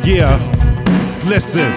Yeah, listen.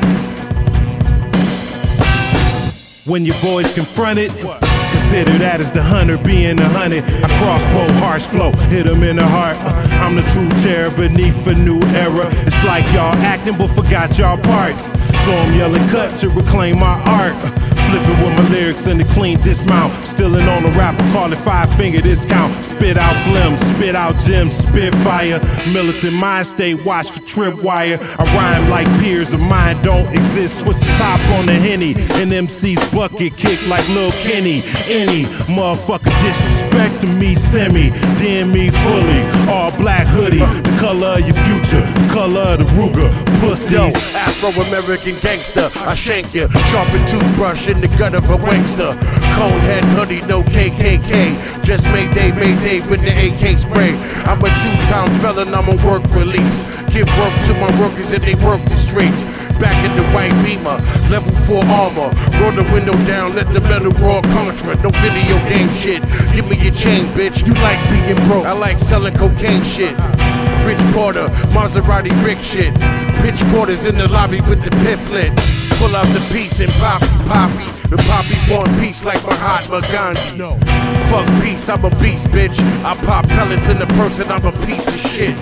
When your boys confronted, consider that as the hunter being the hunted. I crossbow, harsh flow, hit him in the heart. I'm the true terror beneath a new era. It's like y'all acting but forgot y'all parts. So I'm yelling cut to reclaim my art. Flipping with my lyrics in the clean dismount. Stealing on a rapper, call it 5-finger discount. Spit out phlegm, spit out gems, spit fire. Militant mind state, watch for tripwire. I rhyme like peers of mine don't exist. Twist the top on the Henny. And MC's bucket kick like Lil Kenny. Any motherfucker disrespecting me, send me, damn me fully. All black hoodie, the color of your future, the color of the Ruger. Pussies. Yo, Afro-American gangster, I shank you. Sharpen toothbrush in the gut of a wankster. Conehead hoodie, no KKK. Just Mayday with the AK spray. I'm a two-time felon, I'm on work release. Give work to my workers and they work the streets. Back in the white Beamer, level 4 armor. Roll the window down, let the metal raw Contra. No video game shit, give me your chain, bitch. You like being broke, I like selling cocaine shit. Rich Porter, Maserati Rick shit. Pitch quarters in the lobby with the piff lit. Pull out the piece and poppy. The poppy want peace like Mahatma Gandhi. No. Fuck peace, I'm a beast, bitch. I pop pellets in the person, I'm a piece of shit.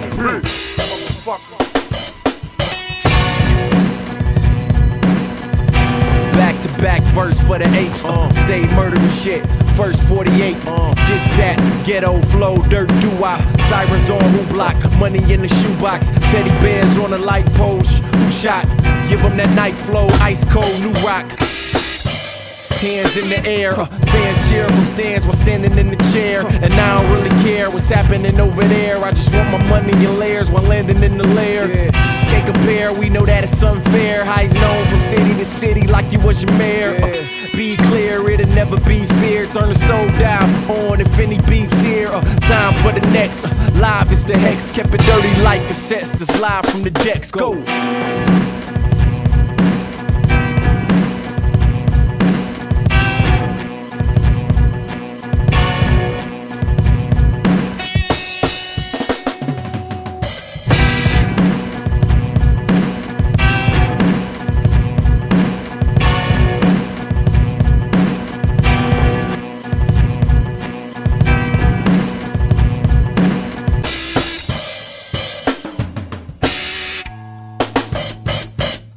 Back to back verse for the apes, stay murdering shit. First 48, this that ghetto flow, dirt doo-wop. Sirens on who block, money in the shoebox. Teddy bears on the light post, who shot? Give them that night flow, ice cold, new rock. Hands in the air, fans cheer from stands while standing in the chair. And I don't really care what's happening over there. I just want my money in layers while landing in the lair. Can't compare, we know that it's unfair. How he's known from city to city like you was your mayor. Be clear, it'll never be fear. Turn the stove down on if any beef's here. Time for the next, live is the hex. Kept it dirty like cassettes, that's live from the decks. Go.